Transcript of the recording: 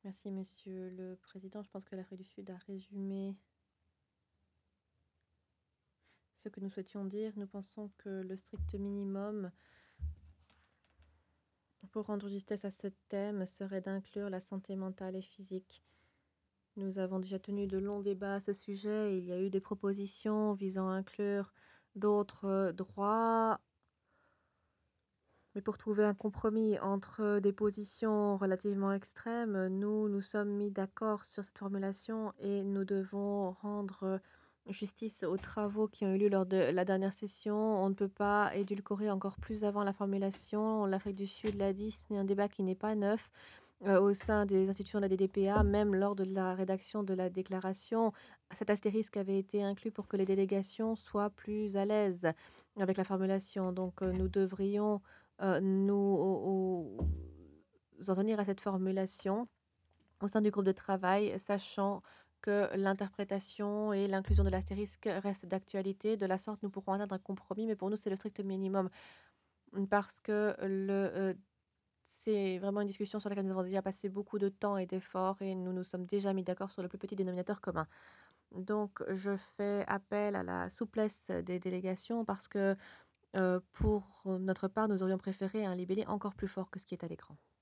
Merci Monsieur le Président. Je pense que l'Afrique du Sud a résumé ce que nous souhaitions dire. Nous pensons que le strict minimum pour rendre justesse à ce thème serait d'inclure la santé mentale et physique. Nous avons déjà tenu de longs débats à ce sujet. Il y a eu des propositions visant à inclure d'autres droits, mais pour trouver un compromis entre des positions relativement extrêmes, nous nous sommes mis d'accord sur cette formulation et nous devons rendre justice aux travaux qui ont eu lieu lors de la dernière session. On ne peut pas édulcorer encore plus avant la formulation. L'Afrique du Sud l'a dit, ce n'est un débat qui n'est pas neuf. Au sein des institutions de la DDPA, même lors de la rédaction de la déclaration, cet astérisque avait été inclus pour que les délégations soient plus à l'aise avec la formulation. Donc, nous devrions nous en tenir à cette formulation au sein du groupe de travail, sachant que l'interprétation et l'inclusion de l'astérisque restent d'actualité. De la sorte, nous pourrons atteindre un compromis, mais pour nous, c'est le strict minimum parce que c'est vraiment une discussion sur laquelle nous avons déjà passé beaucoup de temps et d'efforts et nous nous sommes déjà mis d'accord sur le plus petit dénominateur commun. Donc, je fais appel à la souplesse des délégations parce que pour notre part, nous aurions préféré un libellé encore plus fort que ce qui est à l'écran.